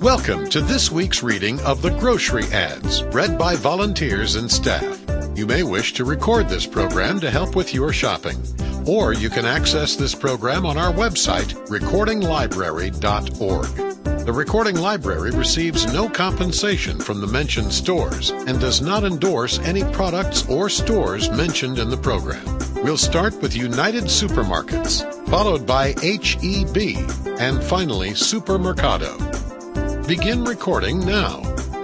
Welcome to this week's reading of the Grocery Ads, read by volunteers and staff. You may wish to record this program to help with your shopping, or you can access this program on our website, recordinglibrary.org. The Recording Library receives no compensation from the mentioned stores and does not endorse any products or stores mentioned in the program. We'll start with United Supermarkets, followed by H-E-B, and finally Supermercado. Begin recording now.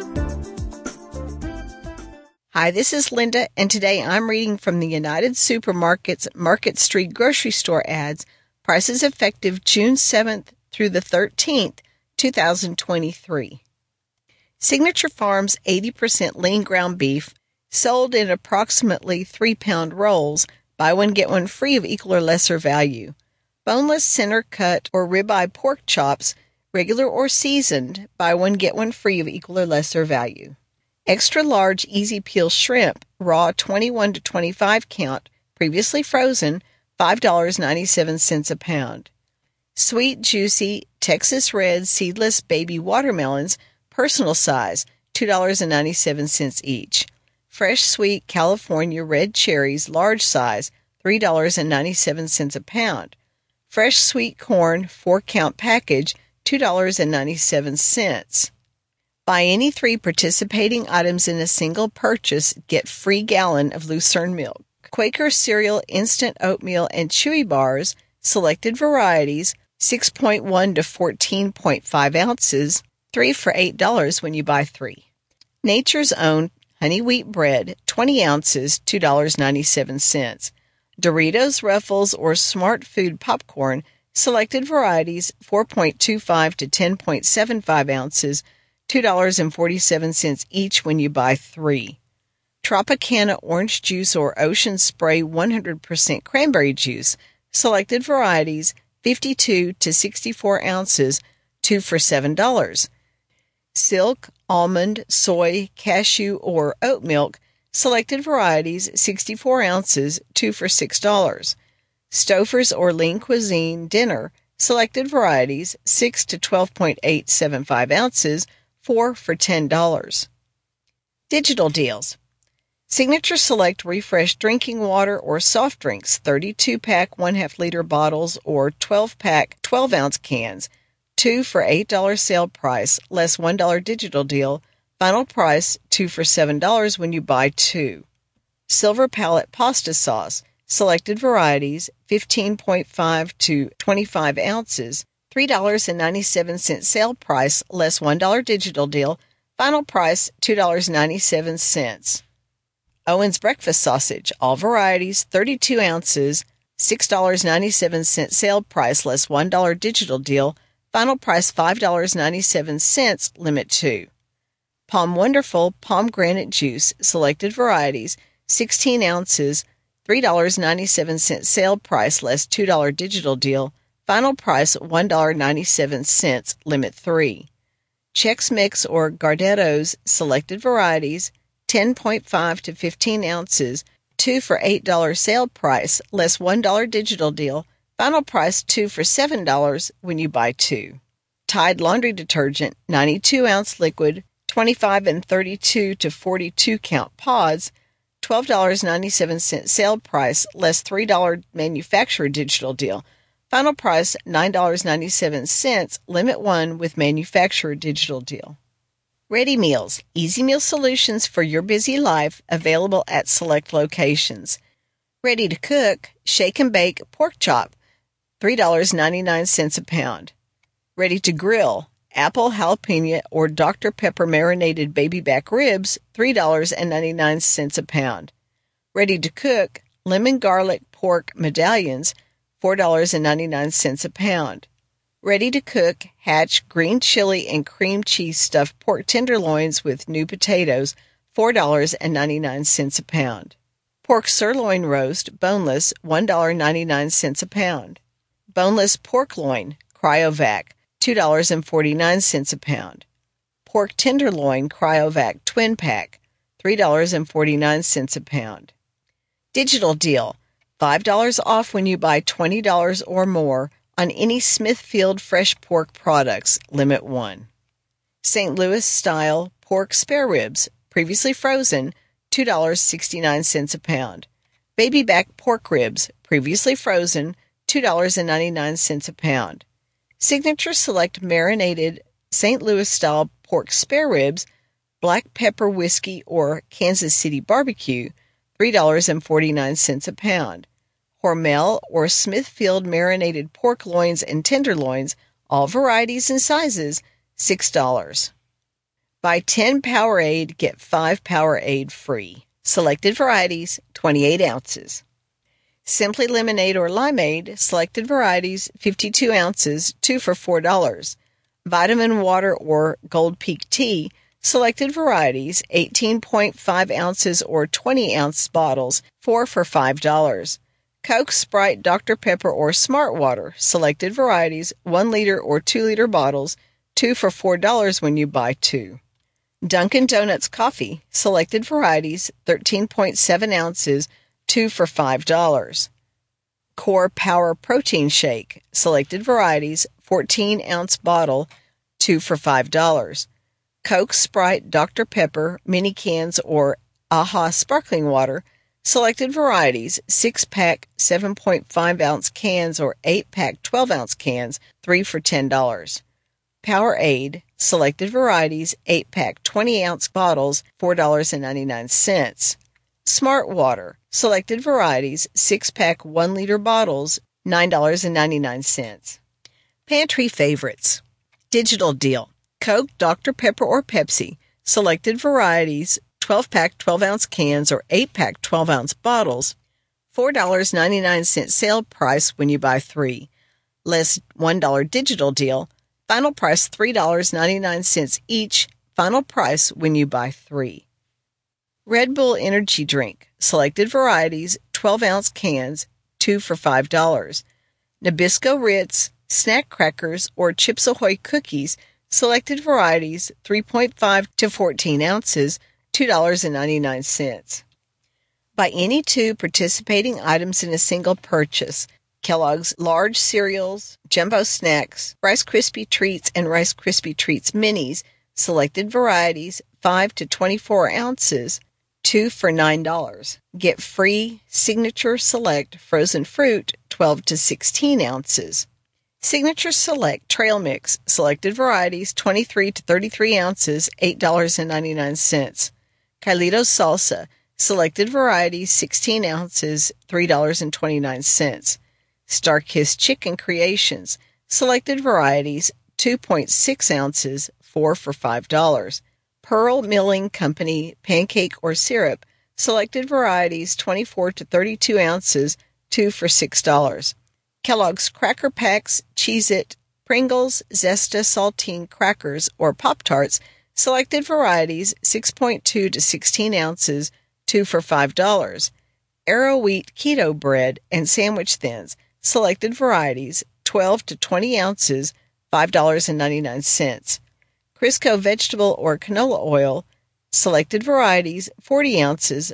Hi, this is Linda, and today I'm reading from the United Supermarkets Market Street Grocery Store ads, prices effective June 7th through the 13th, 2023. Signature Farms 80% lean ground beef, sold in approximately 3-pound rolls, buy one get one free of equal or lesser value. Boneless center cut or ribeye pork chops, regular or seasoned, buy one get one free of equal or lesser value. Extra large easy peel shrimp, raw 21 to 25 count, previously frozen, $5.97 a pound. Sweet juicy Texas red seedless baby watermelons, personal size, $2.97 each. Fresh sweet California red cherries, large size, $3.97 a pound. Fresh sweet corn, 4-count package, $2.97. Buy any 3 participating items in a single purchase, get free gallon of Lucerne milk. Quaker cereal instant oatmeal and chewy bars, selected varieties, 6.1 to 14.5 ounces, 3 for $8 when you buy 3. Nature's Own honey wheat bread, 20 ounces, $2.97. Doritos, Ruffles, or Smart Food popcorn, selected varieties, 4.25 to 10.75 ounces, $2.47 each when you buy 3. Tropicana orange juice or Ocean Spray 100% cranberry juice, selected varieties, 52 to 64 ounces, 2 for $7. Silk, almond, soy, cashew, or oat milk, selected varieties, 64 ounces, 2 for $6. Stouffer's or Lean Cuisine dinner, selected varieties, 6 to 12.875 ounces, 4 for $10. Digital deals. Signature Select Refresh drinking water or soft drinks, 32-pack 1/2 liter bottles or 12-pack 12-ounce cans, 2 for $8 sale price, less $1 digital deal, final price $2 for $7 when you buy 2. Silver Palette pasta sauce, selected varieties, 15.5 to 25 ounces, $3.97 sale price, less $1 digital deal, final price $2.97. Owen's Breakfast Sausage, all varieties, 32 ounces, $6.97 sale price, less $1 digital deal, final price $5.97, limit 2. Palm Wonderful pomegranate juice, selected varieties, 16 ounces, $3.97 sale price, less $2 digital deal, final price $1.97, limit 3. Chex Mix or Gardetto's, selected varieties, 10.5 to 15 ounces, 2 for $8 sale price, less $1 digital deal, final price $2 for $7 when you buy 2. Tide laundry detergent, 92-ounce liquid, 25 and 32 to 42 count pods, $12.97 sale price, less $3 manufacturer digital deal, final price $9.97, limit 1 with manufacturer digital deal. Ready Meals, easy meal solutions for your busy life, available at select locations. Ready to cook, shake and bake pork chop, $3.99 a pound. Ready to grill, apple, jalapeno, or Dr. Pepper marinated baby back ribs, $3.99 a pound. Ready to cook, lemon garlic pork medallions, $4.99 a pound. Ready to cook, Hatch green chili and cream cheese stuffed pork tenderloins with new potatoes, $4.99 a pound. Pork sirloin roast, boneless, $1.99 a pound. Boneless pork loin, Cryovac, $2.49 a pound. Pork tenderloin, Cryovac twin pack, $3.49 a pound. Digital deal, $5 off when you buy $20 or more on any Smithfield fresh pork products, limit 1. St. Louis style pork spare ribs, previously frozen, $2.69 a pound. Baby back pork ribs, previously frozen, $2.99 a pound. Signature Select marinated St. Louis style pork spare ribs, black pepper whiskey or Kansas City barbecue, $3.49 a pound. Hormel or Smithfield marinated pork loins and tenderloins, all varieties and sizes, $6. Buy 10 Powerade, get 5 Powerade free. Selected varieties, 28 ounces. Simply Lemonade or Limeade, selected varieties, 52 ounces, 2 for $4. Vitamin Water or Gold Peak Tea, selected varieties, 18.5 ounces or 20-ounce bottles, 4 for $5. Coke, Sprite, Dr. Pepper, or Smart Water, selected varieties, 1 liter or 2 liter bottles, 2 for $4 when you buy 2. Dunkin' Donuts coffee, selected varieties, 13.7 ounces, 2 for $5. Core Power Protein Shake, selected varieties, 14-ounce bottle, 2 for $5. Coke, Sprite, Dr. Pepper, mini cans, or AHA sparkling water, selected varieties, 6-pack 7.5-ounce cans or 8-pack 12-ounce cans, 3 for $10. Powerade, selected varieties, 8-pack 20-ounce bottles, $4.99. Smart Water, selected varieties, 6-pack 1-liter bottles, $9.99. Pantry Favorites. Digital Deal. Coke, Dr. Pepper, or Pepsi, selected varieties, 12-pack 12-ounce cans or 8-pack 12-ounce bottles, $4.99 sale price when you buy 3. Less $1 digital deal, final price $3.99 each, final price when you buy 3. Red Bull Energy Drink, selected varieties, 12-ounce cans, 2 for $5. Nabisco Ritz, snack crackers, or Chips Ahoy cookies, selected varieties, 3.5 to 14 ounces, $2.99. Buy any 2 participating items in a single purchase. Kellogg's large cereals, jumbo snacks, Rice Krispie Treats, and Rice Krispie Treats minis, selected varieties, 5 to 24 ounces, 2 for $9. Get free Signature Select frozen fruit, 12 to 16 ounces. Signature Select Trail Mix, selected varieties, 23 to 33 ounces, $8.99. Kylitos Salsa, selected varieties, 16 ounces, $3.29. Starkist Chicken Creations, selected varieties, 2.6 ounces, 4 for $5. Pearl Milling Company Pancake or Syrup, selected varieties, 24 to 32 ounces, 2 for $6. Kellogg's Cracker Packs, Cheez-It, Pringles, Zesta Saltine Crackers, or Pop-Tarts, selected varieties, 6.2 to 16 ounces, 2 for $5. Arrow Wheat Keto Bread and Sandwich Thins, selected varieties, 12 to 20 ounces, $5.99. Crisco Vegetable or Canola Oil, selected varieties, 40 ounces,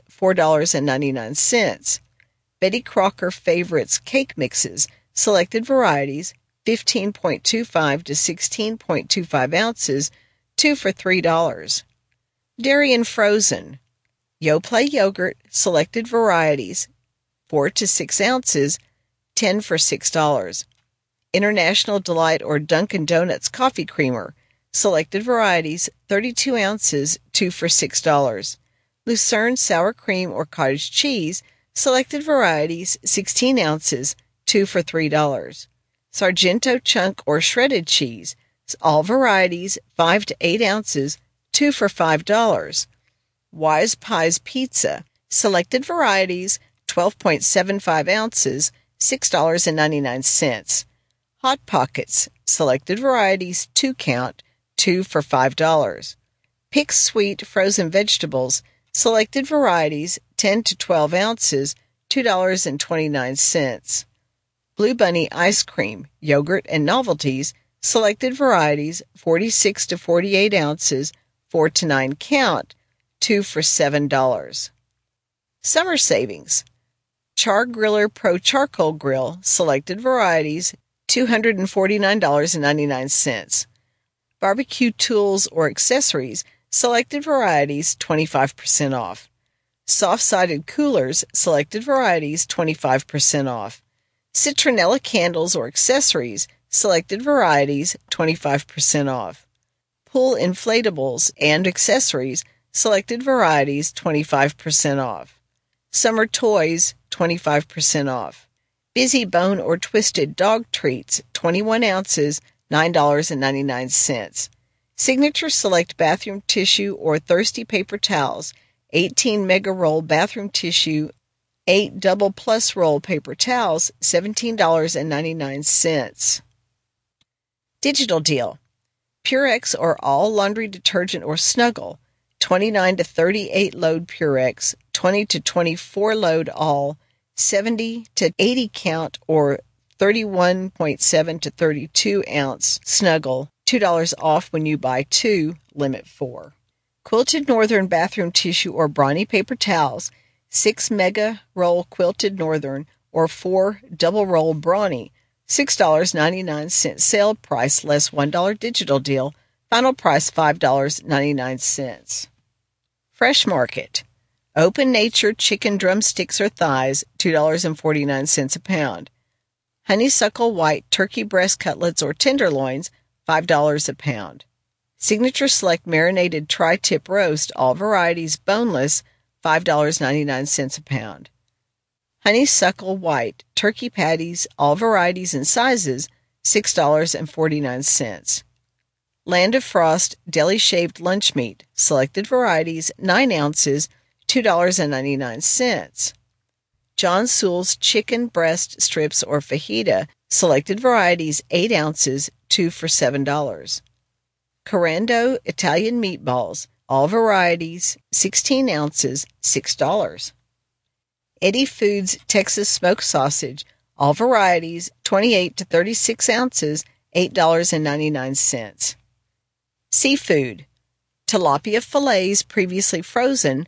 $4.99. Betty Crocker Favorites Cake Mixes, selected varieties, 15.25 to 16.25 ounces, 2 for $3. Dairy and Frozen. Yoplait Yogurt, selected varieties, 4 to 6 ounces, 10 for $6. International Delight or Dunkin' Donuts Coffee Creamer, selected varieties, 32 ounces, 2 for $6. Lucerne Sour Cream or Cottage Cheese, selected varieties, 16 ounces, 2 for $3. Sargento Chunk or Shredded Cheese, all varieties, 5 to 8 ounces, 2 for $5. Wise Pies Pizza, selected varieties, 12.75 ounces, $6.99. Hot Pockets, selected varieties, 2 count, 2 for $5. Pick Sweet Frozen Vegetables, selected varieties, 10 to 12 ounces, $2.29. Blue Bunny Ice Cream, Yogurt and Novelties, selected varieties, 46 to 48 ounces, 4 to 9 count, 2 for $7. Summer Savings. Char Griller Pro Charcoal Grill, selected varieties, $249.99. Barbecue tools or accessories, selected varieties, 25% off. Soft-sided coolers, selected varieties, 25% off. Citronella candles or accessories, selected varieties, 25% off. Pool inflatables and accessories, selected varieties, 25% off. Summer toys, 25% off. Busy Bone or Twisted dog treats, 21 ounces, $9.99. Signature Select bathroom tissue or Thirsty paper towels, 18 mega roll bathroom tissue, 8 double plus roll paper towels, $17.99. Digital deal. Purex or all laundry detergent or Snuggle, 29 to 38 load Purex, 20 to 24 load all, 70 to 80 count or 31.7 to 32 ounce Snuggle, $2 off when you buy 2, limit 4. Quilted Northern bathroom tissue or Brawny paper towels, 6 mega roll Quilted Northern or 4 double roll Brawny, $6.99 sale price less $1 digital deal, final price $5.99. Fresh Market. Open Nature chicken drumsticks or thighs, $2.49 a pound. Honeysuckle white turkey breast cutlets or tenderloins, $5 a pound. Signature Select marinated tri-tip roast, all varieties boneless, $5.99 a pound. Honeysuckle white turkey patties, all varieties and sizes, $6.49. Land of Frost deli shaved lunch meat, selected varieties, 9 ounces, $2.99. John Sewell's chicken breast strips or fajita, selected varieties, 8 ounces, 2 for $7. Corando Italian meatballs, all varieties, 16 ounces, $6. Eddie Foods Texas smoked sausage, all varieties, 28 to 36 ounces, $8.99. Seafood. Tilapia fillets previously frozen,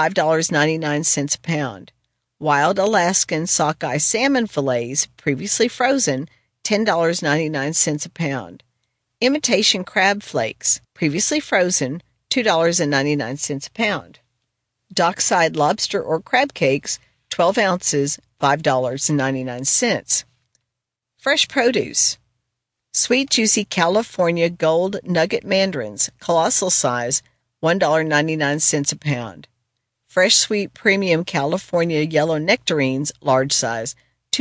$5.99 a pound. Wild Alaskan sockeye salmon fillets previously frozen, $10.99 a pound. Imitation crab flakes previously frozen, $2.99 a pound. Dockside lobster or crab cakes, 12 ounces, $5.99. Fresh produce. Sweet Juicy California Gold Nugget Mandarins, colossal size, $1.99 a pound. Fresh Sweet Premium California Yellow Nectarines, large size,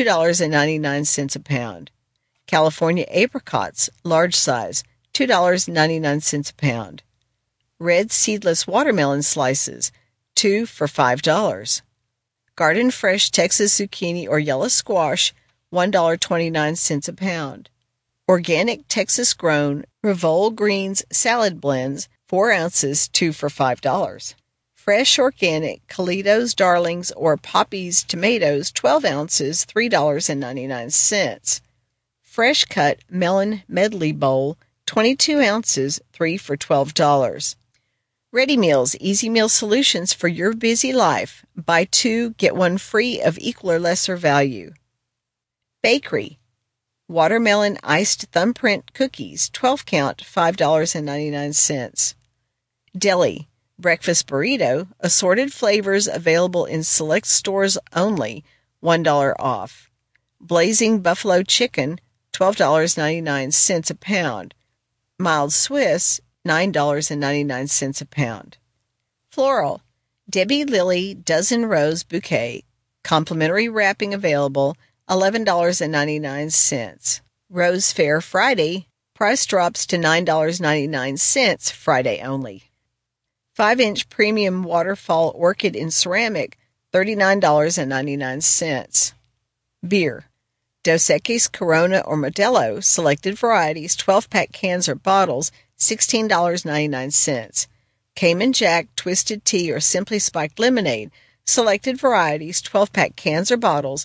$2.99 a pound. California Apricots, large size, $2.99 a pound. Red Seedless Watermelon Slices, 2 for $5. Garden Fresh Texas Zucchini or Yellow Squash, $1.29 a pound. Organic Texas Grown Revol Greens Salad Blends, 4 ounces, 2 for $5. Fresh Organic Calitos Darlings or Poppy's Tomatoes, 12 ounces, $3.99. Fresh Cut Melon Medley Bowl, 22 ounces, 3 for $12. Ready Meals, easy meal solutions for your busy life. Buy 2, get 1 free of equal or lesser value. Bakery. Watermelon Iced Thumbprint Cookies, 12 count, $5.99. Deli. Breakfast Burrito, assorted flavors available in select stores only, $1 off. Blazing Buffalo Chicken, $12.99 a pound. Mild Swiss, $9.99 a pound. Floral. Debbie Lily Dozen Rose Bouquet, complimentary wrapping available, $11.99. Rose Fair Friday, price drops to $9.99 Friday only. 5-inch premium waterfall orchid in ceramic, $39.99. Beer. Dos Equis Corona or Modelo, selected varieties, 12-pack cans or bottles, $16.99. Cayman Jack Twisted Tea or Simply Spiked Lemonade, selected varieties, 12-pack cans or bottles,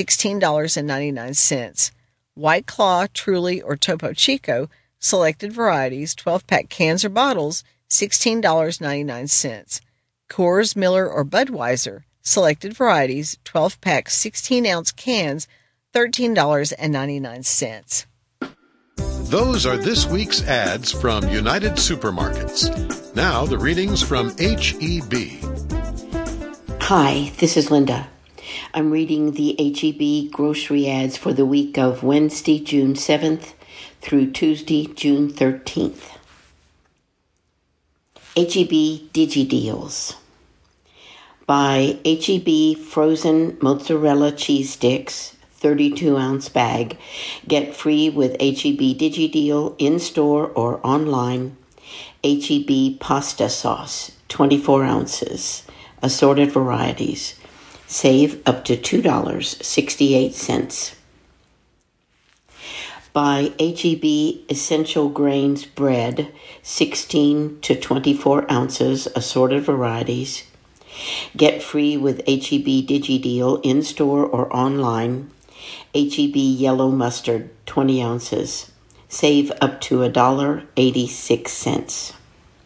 $16.99. White Claw, Truly, or Topo Chico, selected varieties, 12-pack cans or bottles, $16.99. Coors, Miller, or Budweiser, selected varieties, 12-pack 16-ounce cans, $13.99. Those are this week's ads from United Supermarkets. Now the readings from H-E-B. Hi, this is Linda. I'm reading the H-E-B grocery ads for the week of Wednesday, June 7th through Tuesday, June 13th. H-E-B DigiDeals. Buy H-E-B frozen mozzarella cheese sticks, 32-ounce bag. Get free with H-E-B DigiDeal in-store or online. H-E-B pasta sauce, 24 ounces, assorted varieties. Save up to $2.68. Buy H-E-B Essential Grains bread, 16 to 24 ounces, assorted varieties. Get free with H-E-B DigiDeal in-store or online. H-E-B yellow mustard, 20 ounces. Save up to $1.86.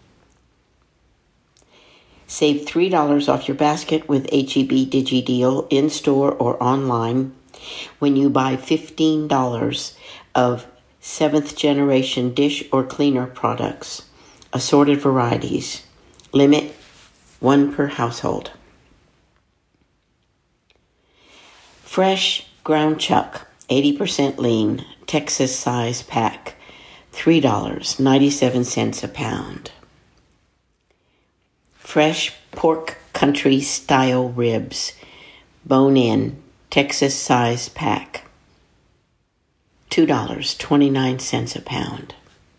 Save $3 off your basket with H-E-B DigiDeal in-store or online when you buy $15 of 7th generation dish or cleaner products, assorted varieties. Limit 1 per household. Fresh ground chuck, 80% lean, Texas size pack, $3.97 a pound. Fresh pork country style ribs, bone-in, Texas size pack, $2.29 a pound.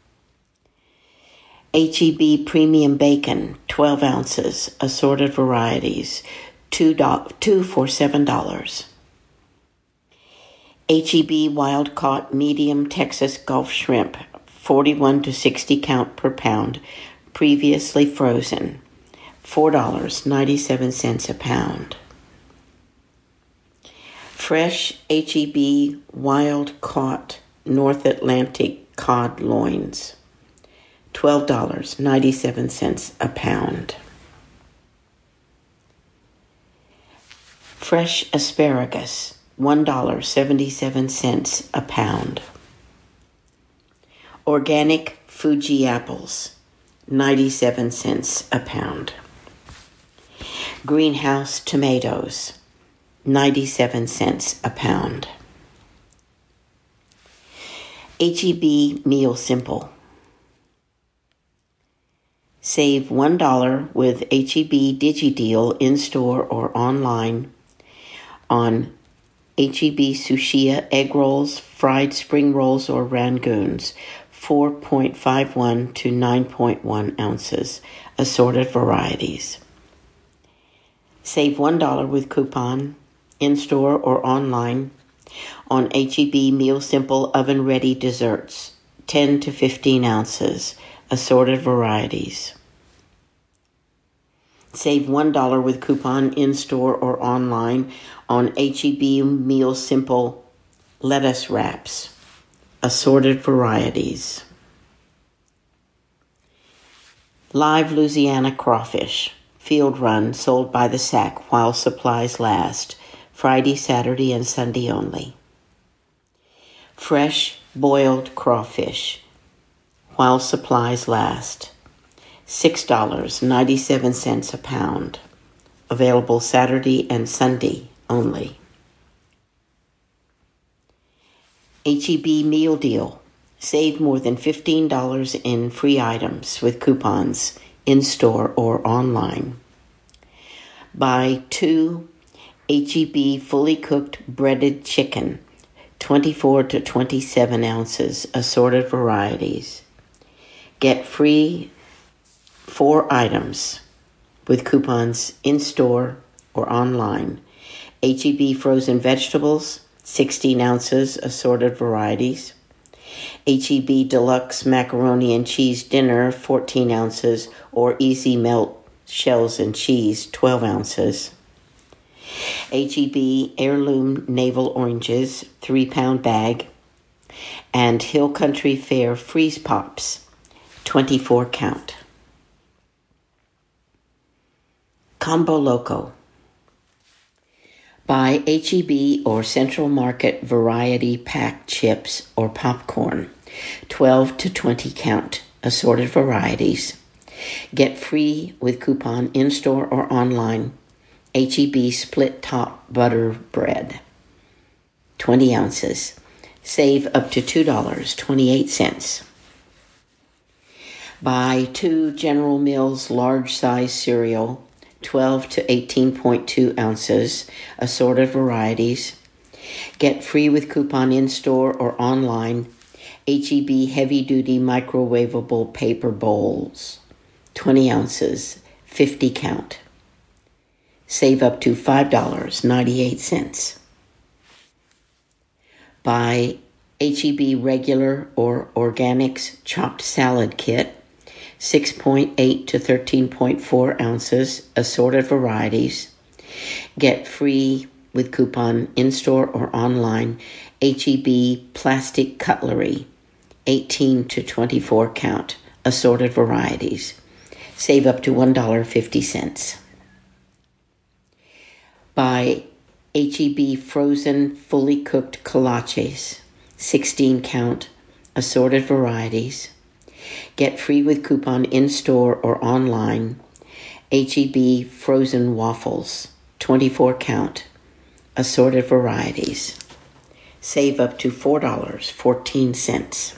H-E-B premium bacon, 12 ounces, assorted varieties, two for $7. H-E-B wild-caught medium Texas Gulf shrimp, 41 to 60 count per pound, previously frozen, $4.97 a pound. Fresh H-E-B wild-caught North Atlantic cod loins, $12.97 a pound. Fresh asparagus, $1.77 a pound. Organic Fuji apples, 97 cents a pound. Greenhouse tomatoes, 97 cents a pound. H-E-B Meal Simple. Save $1 with H-E-B DigiDeal in-store or online on H-E-B Sushia egg rolls, fried spring rolls, or rangoons, 4.51 to 9.1 ounces, assorted varieties. Save $1 with coupon, in-store or online, on H-E-B Meal Simple oven-ready desserts, 10 to 15 ounces, assorted varieties. Save $1 with coupon in-store or online on H-E-B Meal Simple lettuce wraps, assorted varieties. Live Louisiana crawfish, field run, sold by the sack while supplies last, Friday, Saturday, and Sunday only. Fresh boiled crawfish, while supplies last, $6.97 a pound. Available Saturday and Sunday only. H-E-B Meal Deal. Save more than $15 in free items with coupons in-store or online. Buy 2 H-E-B fully cooked breaded chicken, 24 to 27 ounces, assorted varieties. Get free 4 items with coupons in-store or online. H-E-B frozen vegetables, 16 ounces, assorted varieties. H-E-B deluxe macaroni and cheese dinner, 14 ounces, or easy melt shells and cheese, 12 ounces. H-E-B heirloom navel oranges, 3-pound bag. And Hill Country Fair freeze pops, 24 count. Combo Loco. Buy H-E-B or Central Market variety pack chips or popcorn, 12 to 20 count, assorted varieties. Get free with coupon in-store or online. H-E-B split top butter bread, 20 ounces. Save up to $2.28. Buy 2 General Mills large size cereal, 12 to 18.2 ounces, assorted varieties. Get free with coupon in-store or online. H-E-B heavy-duty microwavable paper bowls, 20 ounces, 50 count. Save up to $5.98. Buy H-E-B regular or organics chopped salad kit, 6.8 to 13.4 ounces, assorted varieties. Get free with coupon in-store or online. H-E-B plastic cutlery, 18 to 24 count, assorted varieties. Save up to $1.50. Buy H-E-B frozen fully cooked kolaches, 16 count, assorted varieties. Get free with coupon in-store or online. H-E-B frozen waffles, 24 count, assorted varieties. Save up to $4.14.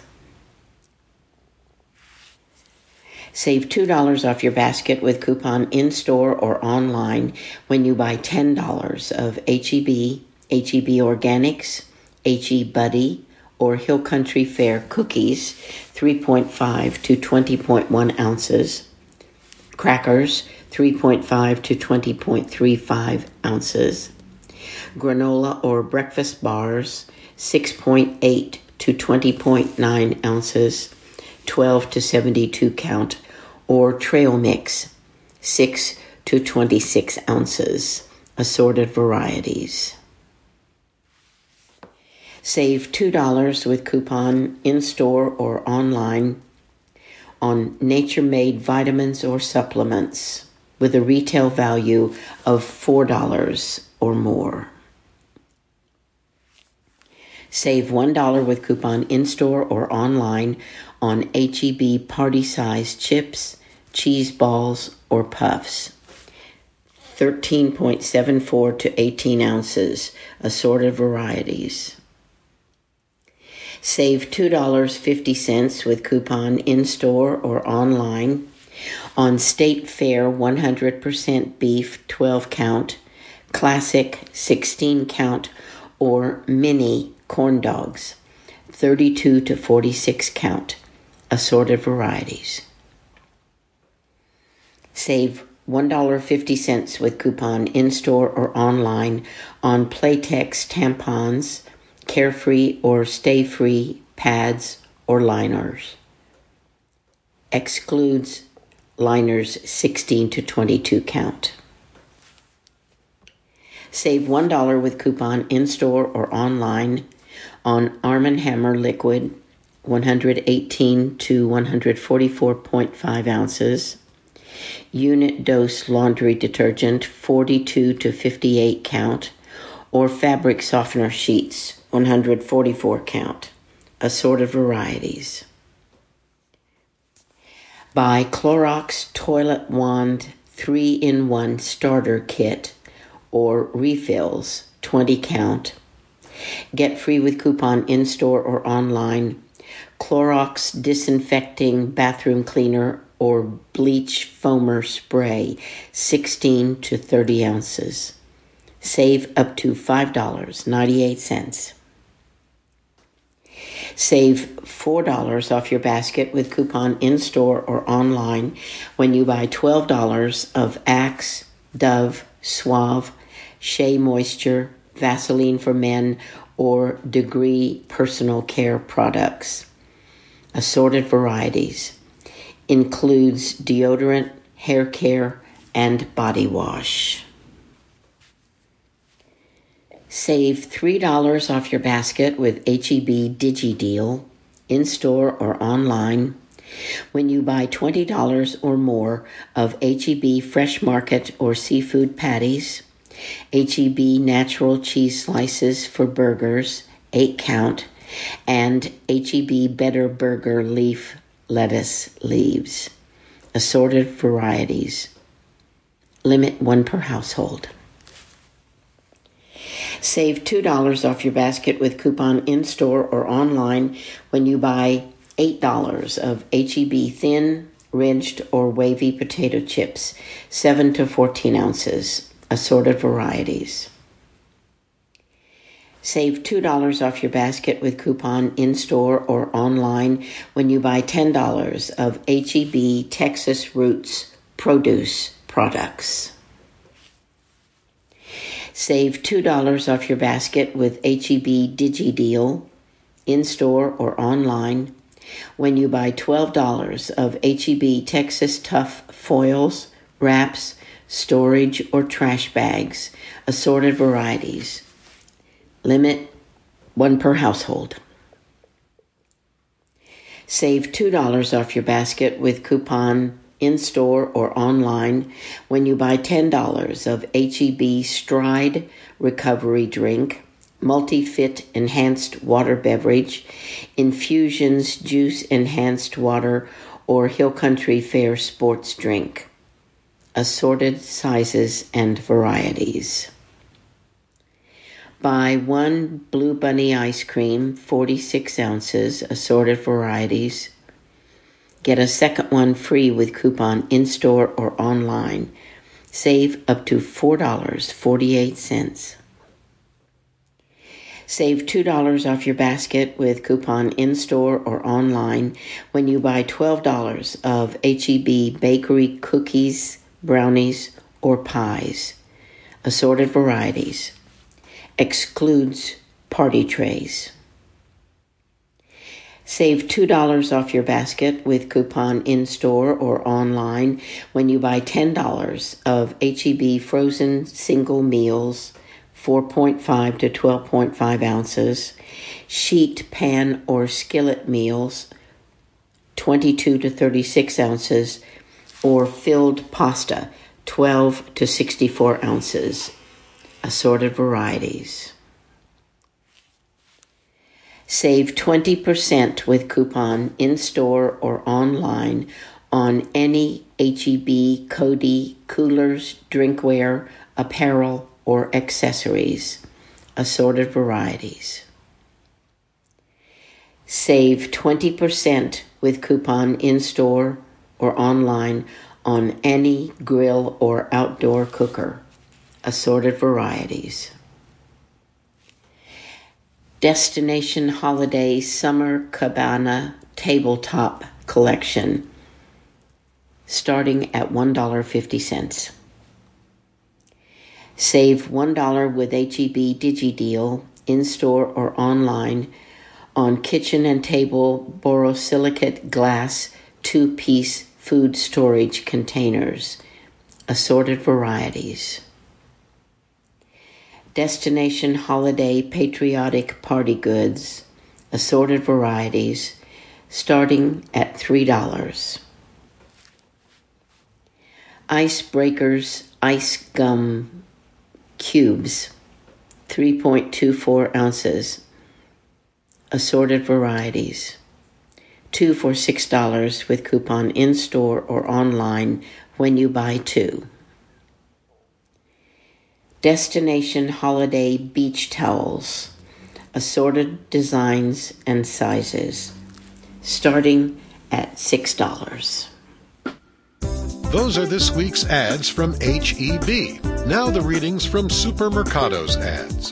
Save $2 off your basket with coupon in-store or online when you buy $10 of H-E-B, H-E-B Organics, H-E Buddy, or Hill Country Fair cookies, 3.5 to 20.1 ounces, crackers, 3.5 to 20.35 ounces, granola or breakfast bars, 6.8 to 20.9 ounces, 12 to 72 count, or trail mix, 6 to 26 ounces, assorted varieties. Save $2 with coupon in-store or online on Nature Made vitamins or supplements with a retail value of $4 or more. Save $1 with coupon in-store or online on H-E-B party-sized chips, cheese balls, or puffs. 13.74 to 18 ounces, assorted varieties. Save $2.50 with coupon in-store or online on State Fair 100% beef 12 count, classic 16 count, or mini corn dogs, 32 to 46 count, assorted varieties. Save $1.50 with coupon in-store or online on Playtex tampons, Carefree or Stay Free pads or liners. Excludes liners 16 to 22 count. Save $1 with coupon in-store or online on Arm & Hammer liquid, 118 to 144.5 ounces. Unit dose laundry detergent, 42 to 58 count, or fabric softener sheets, 144 count, assorted varieties. Buy Clorox Toilet Wand 3-in-1 starter kit or refills, 20 count. Get free with coupon in-store or online. Clorox disinfecting bathroom cleaner or bleach foamer spray, 16 to 30 ounces. Save up to $5.98. Save $4 off your basket with coupon in-store or online when you buy $12 of Axe, Dove, Suave, Shea Moisture, Vaseline for Men, or Degree personal care products. Assorted varieties. Includes deodorant, hair care, and body wash. Save $3 off your basket with H-E-B DigiDeal, in-store or online, when you buy $20 or more of H-E-B Fresh Market or seafood patties, H-E-B natural cheese slices for burgers, 8 count, and H-E-B Better Burger leaf lettuce leaves. Assorted varieties. Limit 1 per household. Save $2 off your basket with coupon in-store or online when you buy $8 of H-E-B thin, ridged, or wavy potato chips, 7 to 14 ounces, assorted varieties. Save $2 off your basket with coupon in-store or online when you buy $10 of H-E-B Texas Roots produce products. Save $2 off your basket with H-E-B DigiDeal in-store or online when you buy $12 of H-E-B Texas Tough foils, wraps, storage, or trash bags, assorted varieties. Limit 1 per household. Save $2 off your basket with coupon in-store or online when you buy $10 of H-E-B Stride Recovery Drink, Multi-Fit Enhanced Water Beverage, Infusions Juice Enhanced Water, or Hill Country Fair Sports Drink. Assorted sizes and varieties. Buy 1 Blue Bunny ice cream, 46 ounces, assorted varieties. Get a second one free with coupon in-store or online. Save up to $4.48. Save $2 off your basket with coupon in-store or online when you buy $12 of H-E-B bakery cookies, brownies, or pies. Assorted varieties. Excludes party trays. Save $2 off your basket with coupon in-store or online when you buy $10 of H-E-B frozen single meals, 4.5 to 12.5 ounces, sheet pan or skillet meals, 22 to 36 ounces, or filled pasta, 12 to 64 ounces. Assorted varieties. Save 20% with coupon in-store or online on any H-E-B Cody coolers, drinkware, apparel, or accessories. Assorted varieties. Save 20% with coupon in-store or online on any grill or outdoor cooker. Assorted varieties. Destination Holiday Summer Cabana Tabletop Collection, starting at $1.50. Save $1 with H-E-B DigiDeal in-store or online on kitchen and table borosilicate glass 2-piece food storage containers. Assorted varieties. Destination Holiday Patriotic Party Goods, assorted varieties, starting at $3. Icebreakers Ice Gum Cubes, 3.24 ounces, assorted varieties. 2 for $6 with coupon in-store or online when you buy 2. Destination Holiday Beach Towels, assorted designs and sizes, starting at $6. Those are this week's ads from H-E-B. Now the readings from Supermercado's ads.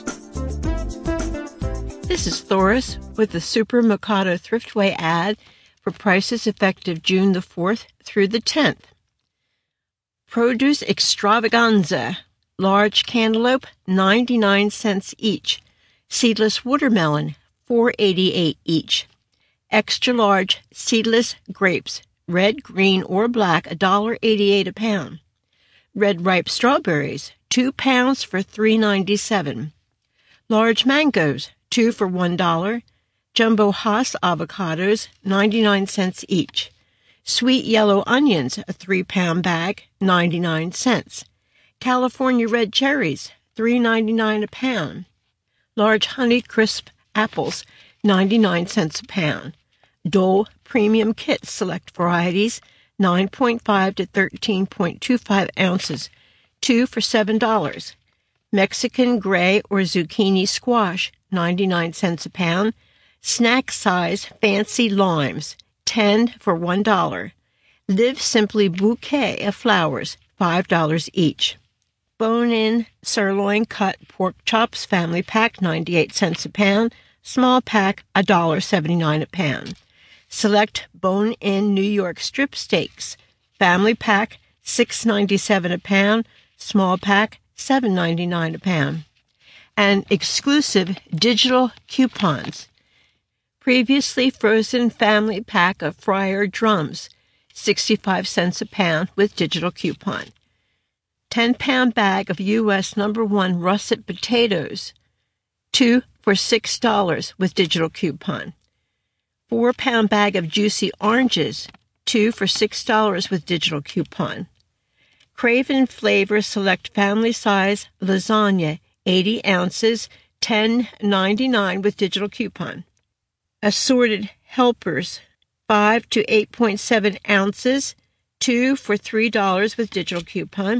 This is Thoris with the Supermercado Thriftway ad for prices effective June the 4th through the 10th. Produce extravaganza. Large cantaloupe, 99 cents each. Seedless watermelon, $4.88 each. Extra large seedless grapes, red, green, or black, $1.88 a pound. Red ripe strawberries, 2 pounds for $3.97. Large mangoes, 2 for $1. Jumbo Hass avocados, 99 cents each. Sweet yellow onions, a 3-pound bag, 99 cents. California red cherries, $3.99 a pound. Large Honey Crisp apples, 99 cents a pound. Dole Premium Kits, select varieties, 9.5 to 13.25 ounces, 2 for $7. Mexican gray or zucchini squash, 99 cents a pound. Snack size fancy limes, 10 for $1. Live Simply bouquet of flowers, $5 each. Bone-in sirloin cut pork chops family pack, 98 cents a pound. Small pack, $1.79 a pound. Select bone-in New York strip steaks family pack, $6.97 a pound. Small pack, $7.99 a pound. And exclusive digital coupons. Previously frozen family pack of fryer drums, 65 cents a pound with digital coupon. 10-pound bag of U.S. #1 russet potatoes, 2 for $6 with digital coupon. 4-pound bag of juicy oranges, 2 for $6 with digital coupon. Craven Flavor Select Family Size Lasagna, 80 ounces, $10.99 with digital coupon. Assorted Helpers, 5 to 8.7 ounces, 2 for $3 with digital coupon.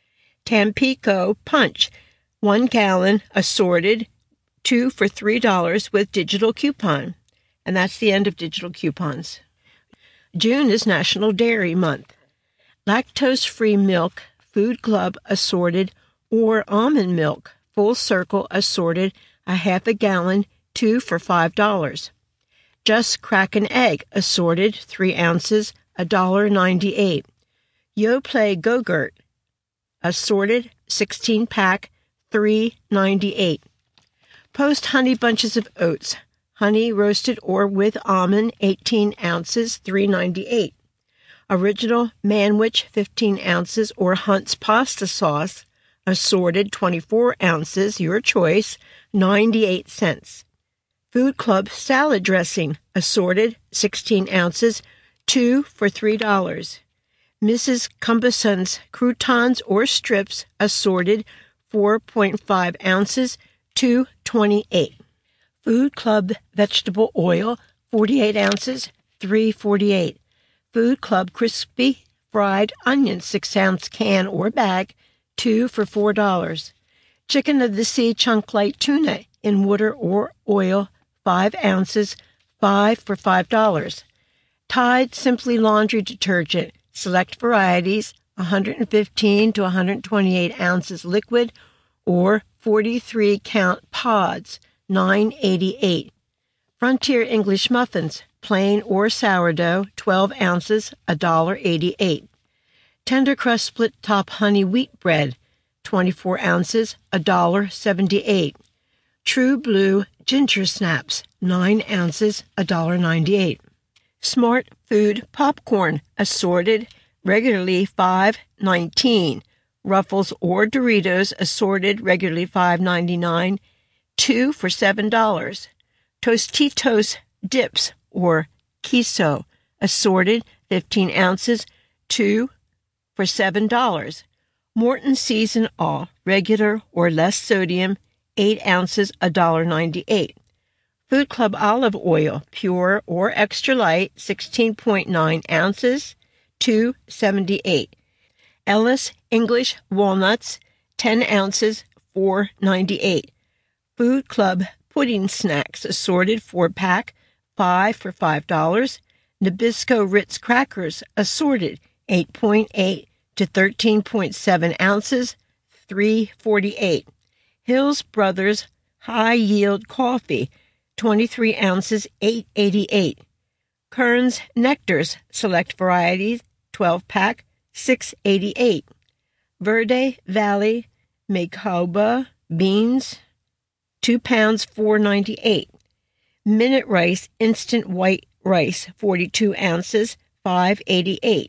Tampico Punch, 1 gallon, assorted, 2 for $3 with digital coupon. And that's the end of digital coupons. June is National Dairy Month. Lactose-free milk, Food Club assorted, or almond milk, Full Circle assorted, a half a gallon, 2 for $5. Just Crack an Egg assorted, 3 ounces, $1.98. Yoplait Go-Gurt assorted, 16-pack, $3.98. Post Honey Bunches of Oats, honey roasted or with almond, 18 ounces, $3.98. Original Manwich, 15 ounces, or Hunt's Pasta Sauce, assorted, 24 ounces, your choice, 98 cents. Food Club Salad Dressing, assorted, 16 ounces, 2 for $3. Mrs. Cumbeson's Croutons or Strips, assorted, 4.5 ounces, $2.28. Food Club Vegetable Oil, 48 ounces, $3.48. Food Club Crispy Fried Onion, 6-ounce can or bag, 2 for $4. Chicken of the Sea Chunk Light Tuna in water or oil, 5 ounces, 5 for $5. Tide Simply Laundry Detergent, select varieties, 115 to 128 ounces liquid, or 43-count pods, $9.88. Frontier English Muffins, plain or sourdough, 12 ounces, $1.88. Tender Crust Split Top Honey Wheat Bread, 24 ounces, $1.78. True Blue Ginger Snaps, 9 ounces, $1.98. Smart Food Popcorn, assorted, regularly $5.19. Ruffles or Doritos, assorted, regularly $5.99, 2 for $7. Tostitos Dips or Queso, assorted, 15 ounces, 2 for $7. Morton Season All, regular or less sodium, 8 ounces, $1.98. Food Club Olive Oil, pure or extra light, 16.9 ounces, $2.78. Ellis English Walnuts, 10 ounces, $4.98. Food Club Pudding Snacks, assorted 4-pack, 5 for $5. Nabisco Ritz Crackers, assorted, 8.8 to 13.7 ounces, $3.48. Hills Brothers High Yield Coffee, 23 ounces, $8.88. Kern's Nectars, select varieties, 12-pack, $6.88. Verde Valley Macoba Beans, 2 pounds, $4.98. Minute Rice Instant White Rice, 42 ounces, $5.88.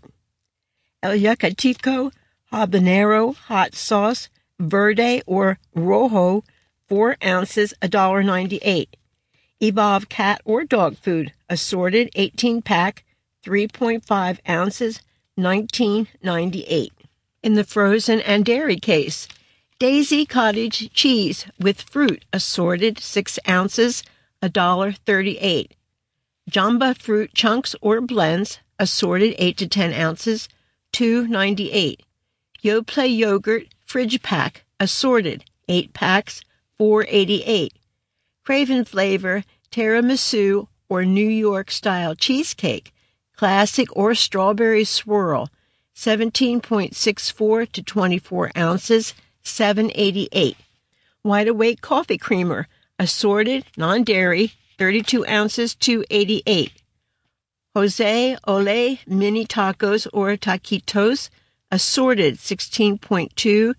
El Yucateco Habanero Hot Sauce, Verde or Rojo, 4 ounces, $1.98. Evolve Cat or Dog Food, assorted, 18-pack, 3.5 ounces, $19.98. In the frozen and dairy case, Daisy Cottage Cheese with fruit, assorted, 6 ounces, $1.38. Jamba fruit chunks or blends, assorted 8 to 10 ounces, $2.98. Yoplait yogurt fridge pack, assorted 8 packs, $4.88. Craven flavor tiramisu or New York style cheesecake, classic or strawberry swirl, 17.64 to 24 ounces, $7.88. Wide Awake coffee creamer, assorted, non-dairy, 32 ounces, $2.88. Jose Ole mini tacos or taquitos, assorted, 16.2 to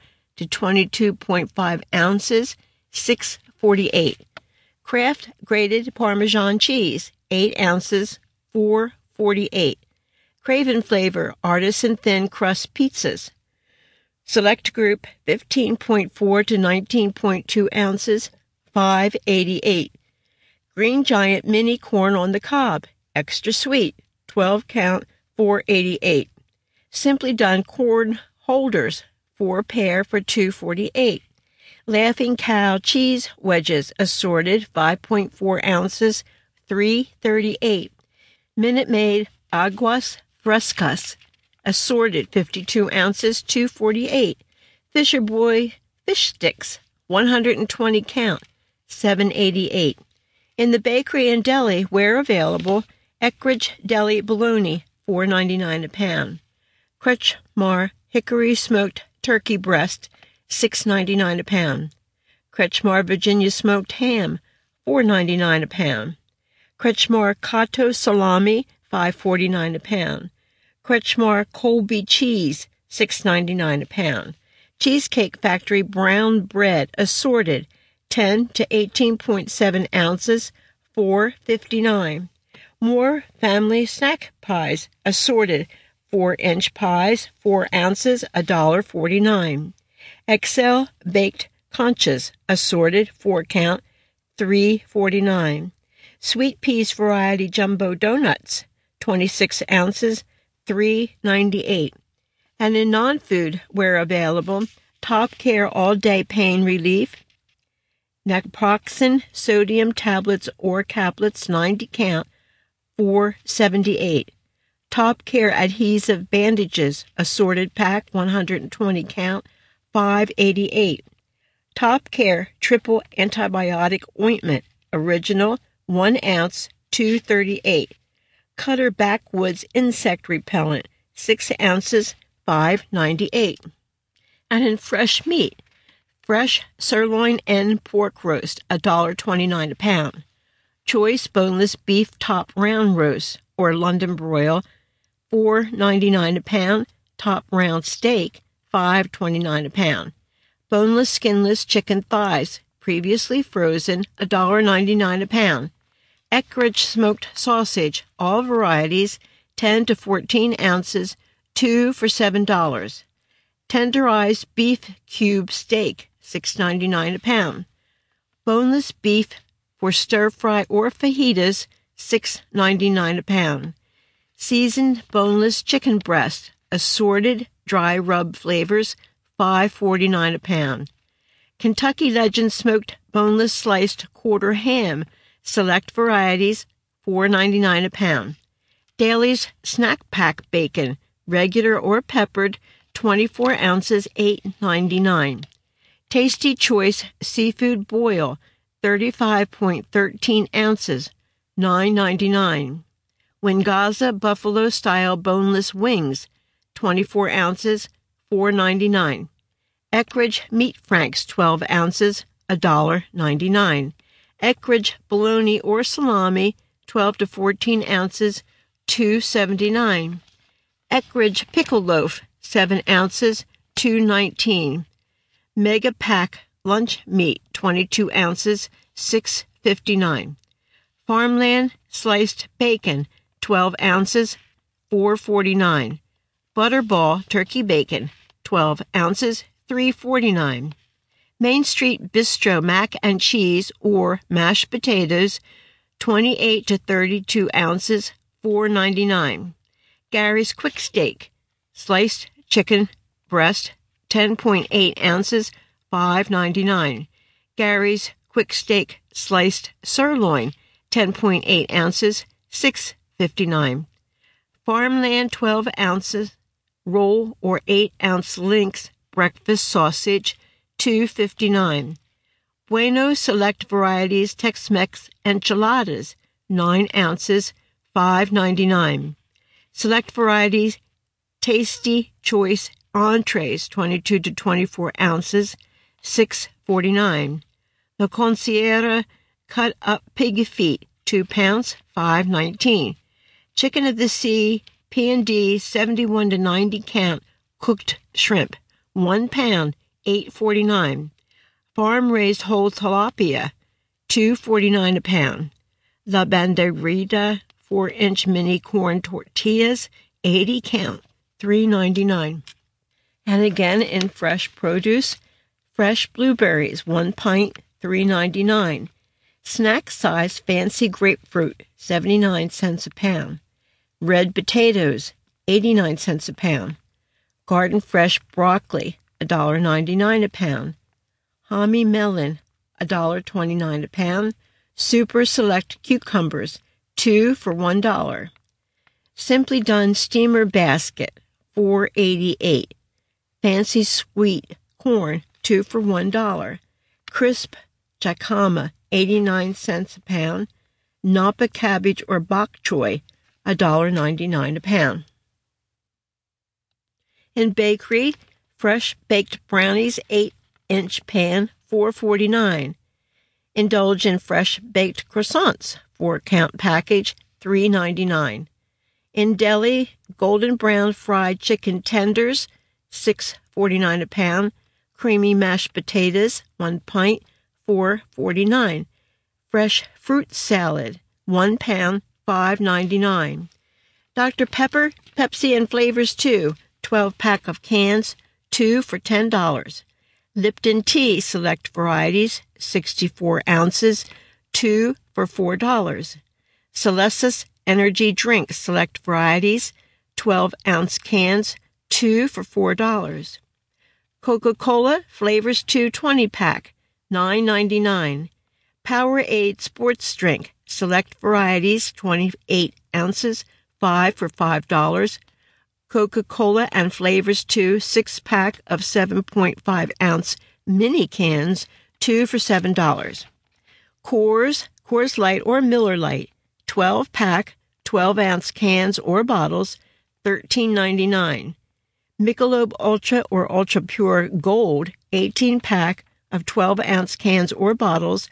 22.5 ounces, $6.48. Kraft grated Parmesan cheese, 8 ounces, $4.48. Craven flavor artisan thin crust pizzas. Select group, 15.4 to 19.2 ounces, $5.88. Green Giant mini corn on the cob, extra sweet, 12 count, $4.88. Simply Done corn holders, 4 pair for $2.48. Laughing Cow cheese wedges, assorted, 5.4 ounces, $3.38. Minute Maid Aguas Frescas, assorted, 52 ounces, $2.48. Fisher Boy fish sticks, 120 count, $7.88. In the bakery and deli, where available, Eckrich Deli Bologna, $4.99 a pound. Kretschmar Hickory Smoked Turkey Breast, $6.99 a pound. Kretschmar Virginia Smoked Ham, $4.99 a pound. Kretschmar Cotto Salami, $5.49 a pound. Kretschmar Colby Cheese, $6.99 a pound. Cheesecake Factory brown bread, assorted, 10 to 18.7 ounces, $4.59. More family snack pies, assorted, 4-inch pies, 4 ounces, $1.49. Excel baked conchas, assorted, 4 count, $3.49. Sweet Peas variety jumbo donuts, 26 ounces, $3.98. And in non-food, where available, Top Care All Day Pain Relief, Naproxen sodium tablets or caplets, 90 count, $4.78. Top Care adhesive bandages, assorted pack, 120 count, $5.88. Top Care triple antibiotic ointment, original, 1 ounce, $2.38. Cutter Backwoods insect repellent, 6 ounces, $5.98. And in fresh meat, fresh sirloin and pork roast, $1.29 a pound. Choice boneless beef top round roast or London broil, $4.99 a pound. Top round steak, $5.29 a pound. Boneless skinless chicken thighs, previously frozen, $1.99 a pound. Eckrich smoked sausage, all varieties, 10 to 14 ounces, 2 for $7. Tenderized beef cube steak, $6.99 a pound. Boneless beef for stir-fry or fajitas, $6.99 a pound. Seasoned boneless chicken breast, assorted dry rub flavors, $5.49 a pound. Kentucky Legend smoked boneless sliced quarter ham, select varieties, $4.99 a pound. Daly's snack pack bacon, regular or peppered, 24 ounces, $8.99. Tasty Choice seafood boil, 35.13 ounces, $9.99. Wingaza buffalo style boneless wings, 24 ounces, $4.99. Eckrich meat franks, 12 ounces, $1.99. Eckrich bologna or salami, 12 to 14 ounces, $2.79. Eckrich pickle loaf, 7 ounces, $2.19. Mega Pack lunch meat, 22 ounces, $6.59. Farmland sliced bacon, 12 ounces, $4.49. Butterball turkey bacon, 12 ounces, $3.49. Main Street Bistro mac and cheese or mashed potatoes, 28 to 32 ounces, $4.99. Gary's Quick Steak, sliced chicken breast, 10.8 ounces, $5.99. Gary's Quick Steak sliced sirloin, 10.8 ounces, $6.59. Farmland 12 ounces, roll or 8-ounce Lynx breakfast sausage, $2.59. Bueno Select Varieties Tex-Mex Enchiladas, 9 ounces, $5.99. Select Varieties Tasty Choice Entrees, 22 to 24 ounces, $6.49. La Concierge Cut Up Pig Feet, 2 pounds, $5.19. Chicken of the Sea P&D 71 to 90 count cooked shrimp, 1 pound, $8.49. Farm-raised whole tilapia, $2.49 a pound. La Banderita 4-inch mini corn tortillas, 80 count, $3.99. And again in fresh produce, fresh blueberries, 1 pint, $3.99. Snack size fancy grapefruit, 79 cents a pound. Red potatoes, 89 cents a pound. Garden fresh broccoli, $1.99 a pound. Hami melon, $1.29 a pound. Super select cucumbers, 2 for $1. Simply Done steamer basket, $4.88. Fancy sweet corn, 2 for $1. Crisp jicama, 89 cents a pound. Napa cabbage or bok choy, $1.99 a pound. In bakery, fresh baked brownies, 8-inch pan, $4.49. Indulge in fresh baked croissants, 4-count package, $3.99. In deli, golden brown fried chicken tenders, $6.49 a pound. Creamy mashed potatoes, 1 pint, $4.49. Fresh fruit salad, 1 pound, $5.99. Dr. Pepper, Pepsi and Flavors 2, 12-pack of cans, 2 for $10. Lipton Tea Select Varieties, 64 ounces, 2 for $4. Celestis Energy Drink Select Varieties, 12-ounce cans, 2 for $4. Coca-Cola Flavors 2 20-pack, $9.99. Powerade Sports Drink Select Varieties, 28 ounces, 5 for $5. Coca-Cola and Flavors 2 6-pack of 7.5-ounce mini cans, 2 for $7. Coors Light or Miller Lite, 12-pack, 12-ounce cans or bottles, $13.99. Michelob Ultra or Ultra Pure Gold, 18-pack of 12-ounce cans or bottles,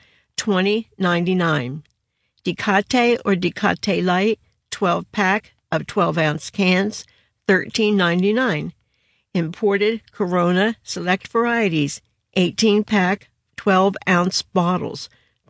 $20.99. Decate or Decate Light, 12-pack of 12-ounce cans, $13.99. Imported Corona Select Varieties, 18-pack, 12-ounce bottles,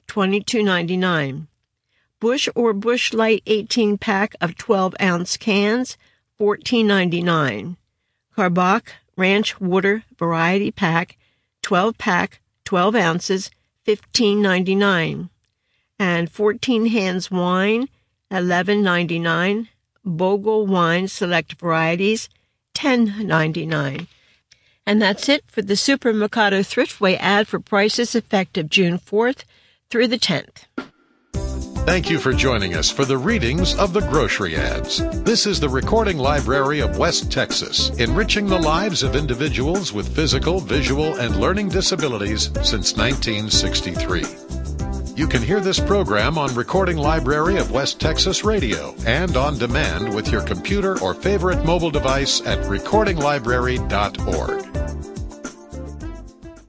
$22.99. Busch or Busch Light 18-pack of 12-ounce cans, $14.99. Karbach Ranch Water Variety Pack, 12-pack, 12 ounces, $15.99. And 14 Hands Wine, $11.99. Bogle Wine Select Varieties, $10.99. And that's it for the Supermercado Thriftway ad for prices effective June 4th through the 10th. Thank you for joining us for the readings of the grocery ads. This is the Recording Library of West Texas, enriching the lives of individuals with physical, visual, and learning disabilities since 1963. You can hear this program on Recording Library of West Texas Radio and on demand with your computer or favorite mobile device at recordinglibrary.org.